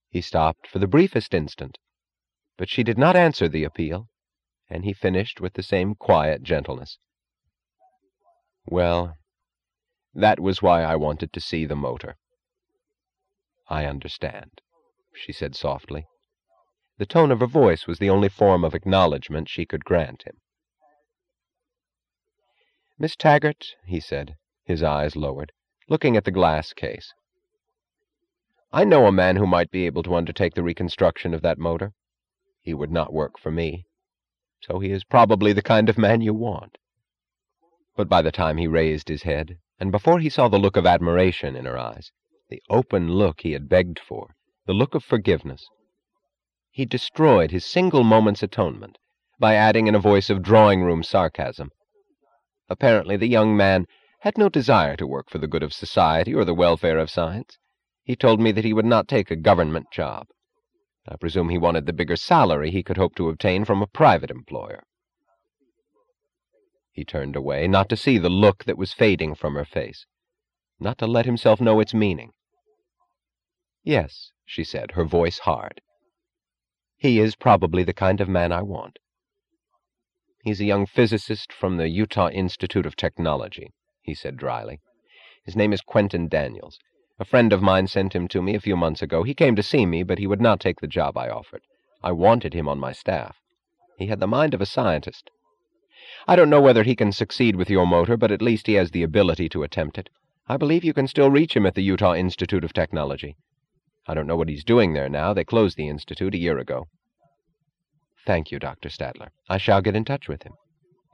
He stopped for the briefest instant, but she did not answer the appeal, and he finished with the same quiet gentleness. Well, that was why I wanted to see the motor. I understand, she said softly. The tone of her voice was the only form of acknowledgment she could grant him. Miss Taggart, he said, his eyes lowered, looking at the glass case. I know a man who might be able to undertake the reconstruction of that motor. He would not work for me, so he is probably the kind of man you want. But by the time he raised his head, and before he saw the look of admiration in her eyes, the open look he had begged for, the look of forgiveness, he destroyed his single moment's atonement by adding in a voice of drawing-room sarcasm, apparently the young man had no desire to work for the good of society or the welfare of science. He told me that he would not take a government job. I presume he wanted the bigger salary he could hope to obtain from a private employer. He turned away, not to see the look that was fading from her face, not to let himself know its meaning. Yes, she said, her voice hard. He is probably the kind of man I want. He's a young physicist from the Utah Institute of Technology, he said dryly. His name is Quentin Daniels. A friend of mine sent him to me a few months ago. He came to see me, but he would not take the job I offered. I wanted him on my staff. He had the mind of a scientist. I don't know whether he can succeed with your motor, but at least he has the ability to attempt it. I believe you can still reach him at the Utah Institute of Technology. I don't know what he's doing there now. They closed the institute a year ago. Thank you, Dr. Stadler. I shall get in touch with him.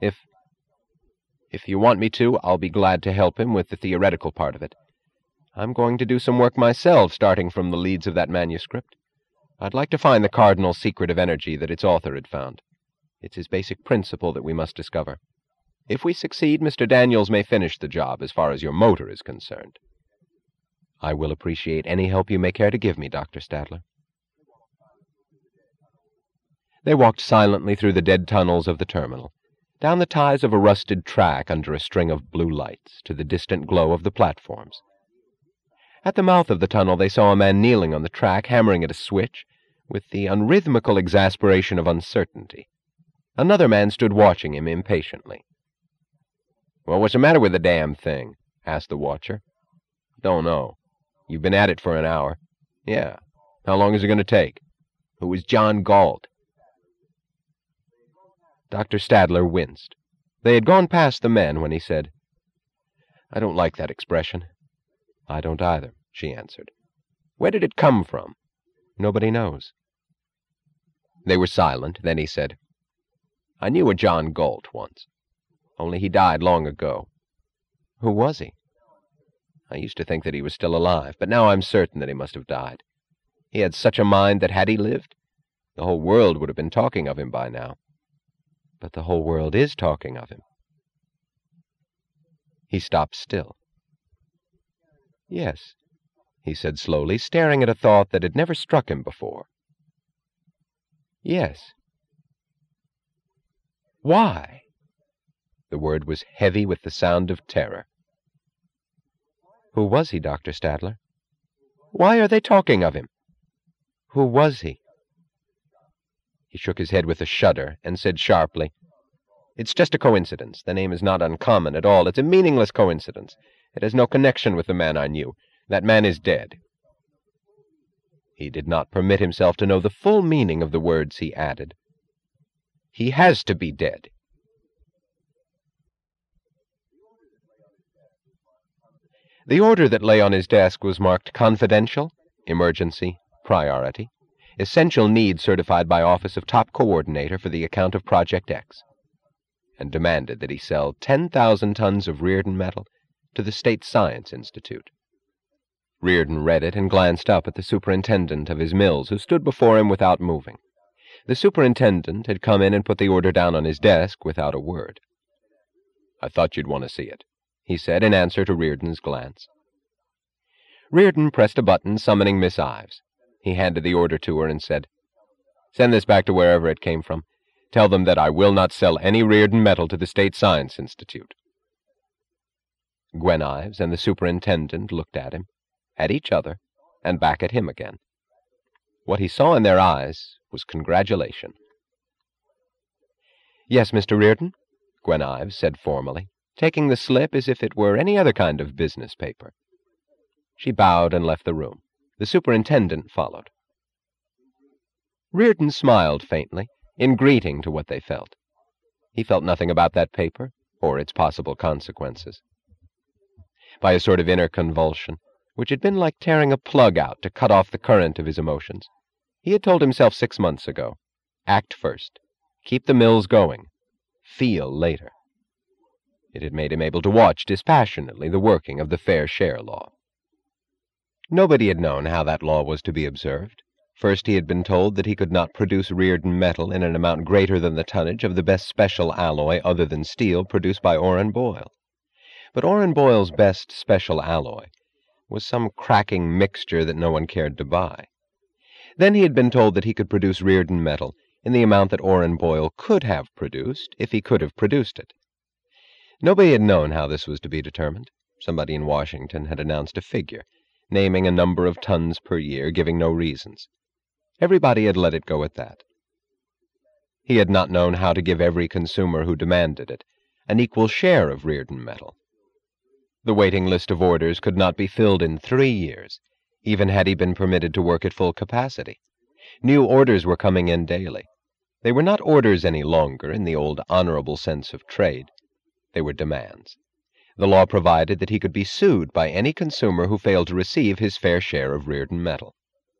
If you want me to, I'll be glad to help him with the theoretical part of it. I'm going to do some work myself, starting from the leads of that manuscript. I'd like to find the cardinal secret of energy that its author had found. It's his basic principle that we must discover. If we succeed, Mr. Daniels may finish the job as far as your motor is concerned. I will appreciate any help you may care to give me, Dr. Stadler. They walked silently through the dead tunnels of the terminal, down the ties of a rusted track under a string of blue lights, to the distant glow of the platforms. At the mouth of the tunnel they saw a man kneeling on the track, hammering at a switch, with the unrhythmical exasperation of uncertainty. Another man stood watching him impatiently. "Well, what's the matter with the damn thing?" asked the watcher. "Don't know. You've been at it for an hour." "Yeah. How long is it going to take?" "Who is John Galt?" Dr. Stadler winced. They had gone past the men when he said, "I don't like that expression." "I don't either," she answered. "Where did it come from?" "Nobody knows." They were silent. Then he said, "I knew a John Galt once, only he died long ago." "Who was he?" "I used to think that he was still alive, but now I'm certain that he must have died. He had such a mind that had he lived, the whole world would have been talking of him by now." "But the whole world is talking of him." He stopped still. "Yes," he said slowly, staring at a thought that had never struck him before. "Yes." "Why?" The word was heavy with the sound of terror. "Who was he, Dr. Stadler?" "Why are they talking of him?" "Who was he?" He shook his head with a shudder and said sharply, "It's just a coincidence. The name is not uncommon at all. It's a meaningless coincidence. It has no connection with the man I knew. That man is dead." He did not permit himself to know the full meaning of the words he added. "He has to be dead." The order that lay on his desk was marked Confidential, Emergency, Priority, Essential Need certified by Office of Top Coordinator for the account of Project X, and demanded that he sell 10,000 tons of Reardon metal to the State Science Institute. Reardon read it and glanced up at the superintendent of his mills, who stood before him without moving. The superintendent had come in and put the order down on his desk without a word. "I thought you'd want to see it," he said in answer to Reardon's glance. Reardon pressed a button summoning Miss Ives. He handed the order to her and said, "Send this back to wherever it came from. Tell them that I will not sell any Reardon metal to the State Science Institute." Gwen Ives and the superintendent looked at him, at each other, and back at him again. What he saw in their eyes was congratulation. "Yes, Mr. Reardon," Gwen Ives said formally, taking the slip as if it were any other kind of business paper. She bowed and left the room. The superintendent followed. Reardon smiled faintly, in greeting to what they felt. He felt nothing about that paper, or its possible consequences. By a sort of inner convulsion, which had been like tearing a plug out to cut off the current of his emotions, he had told himself 6 months ago, act first, keep the mills going, feel later. It had made him able to watch dispassionately the working of the fair share law. Nobody had known how that law was to be observed. First, he had been told that he could not produce Reardon metal in an amount greater than the tonnage of the best special alloy other than steel produced by Orren Boyle. But Orren Boyle's best special alloy was some cracking mixture that no one cared to buy. Then he had been told that he could produce Reardon metal in the amount that Orren Boyle could have produced if he could have produced it. Nobody had known how this was to be determined. Somebody in Washington had announced a figure, naming a number of tons per year, giving no reasons. Everybody had let it go at that. He had not known how to give every consumer who demanded it an equal share of Reardon metal. The waiting list of orders could not be filled in 3 years, even had he been permitted to work at full capacity. New orders were coming in daily. They were not orders any longer in the old honorable sense of trade. They were demands. The law provided that he could be sued by any consumer who failed to receive his fair share of Reardon metal.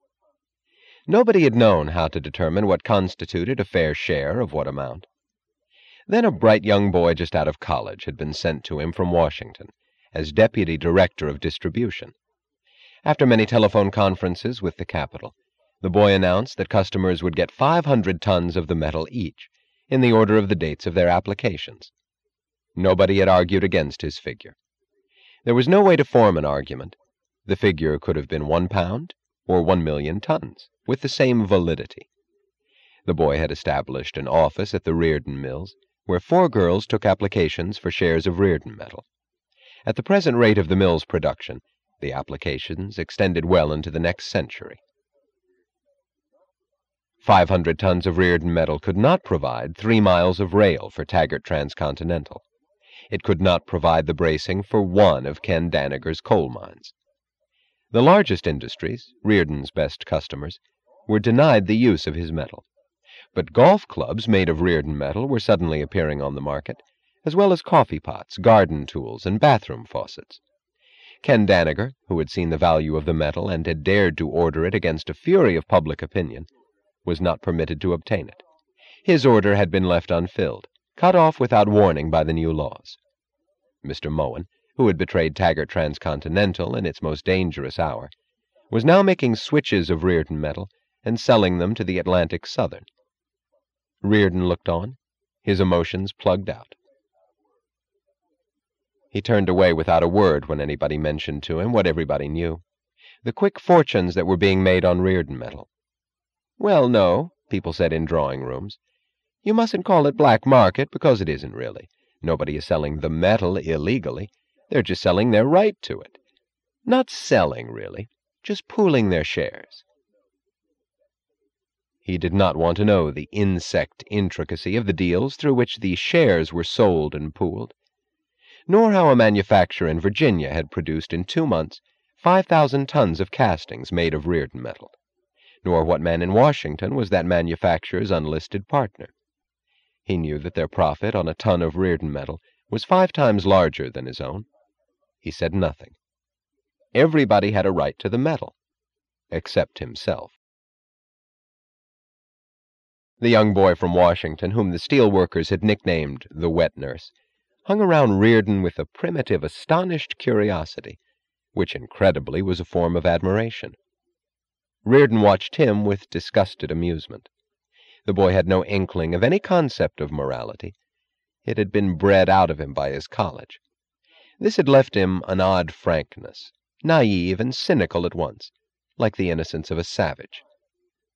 Nobody had known how to determine what constituted a fair share of what amount. Then a bright young boy just out of college had been sent to him from Washington as Deputy Director of Distribution. After many telephone conferences with the capital, the boy announced that customers would get 500 tons of the metal each, in the order of the dates of their applications. Nobody had argued against his figure. There was no way to form an argument. The figure could have been 1 pound or 1,000,000 tons, with the same validity. The boy had established an office at the Reardon Mills, where 4 girls took applications for shares of Reardon metal. At the present rate of the mill's production, the applications extended well into the next century. 500 tons of Reardon metal could not provide 3 miles of rail for Taggart Transcontinental. It could not provide the bracing for 1 of Ken Daniger's coal mines. The largest industries, Reardon's best customers, were denied the use of his metal. But golf clubs made of Reardon metal were suddenly appearing on the market, as well as coffee pots, garden tools, and bathroom faucets. Ken Daniger, who had seen the value of the metal and had dared to order it against a fury of public opinion, was not permitted to obtain it. His order had been left unfilled, cut off without warning by the new laws. Mr. Moen, who had betrayed Taggart Transcontinental in its most dangerous hour, was now making switches of Reardon metal and selling them to the Atlantic Southern. Reardon looked on, his emotions plugged out. He turned away without a word when anybody mentioned to him what everybody knew, the quick fortunes that were being made on Reardon metal. "Well, no," people said in drawing rooms. "You mustn't call it black market, because it isn't really. Nobody is selling the metal illegally. They're just selling their right to it. Not selling, really, just pooling their shares." He did not want to know the insect intricacy of the deals through which the shares were sold and pooled, nor how a manufacturer in Virginia had produced in 2 months 5,000 tons of castings made of Reardon metal, nor what man in Washington was that manufacturer's unlisted partner. He knew that their profit on a ton of Reardon metal was 5 times larger than his own. He said nothing. Everybody had a right to the metal, except himself. The young boy from Washington, whom the steel workers had nicknamed the wet nurse, hung around Reardon with a primitive, astonished curiosity, which incredibly was a form of admiration. Reardon watched him with disgusted amusement. The boy had no inkling of any concept of morality. It had been bred out of him by his college. This had left him an odd frankness, naive and cynical at once, like the innocence of a savage.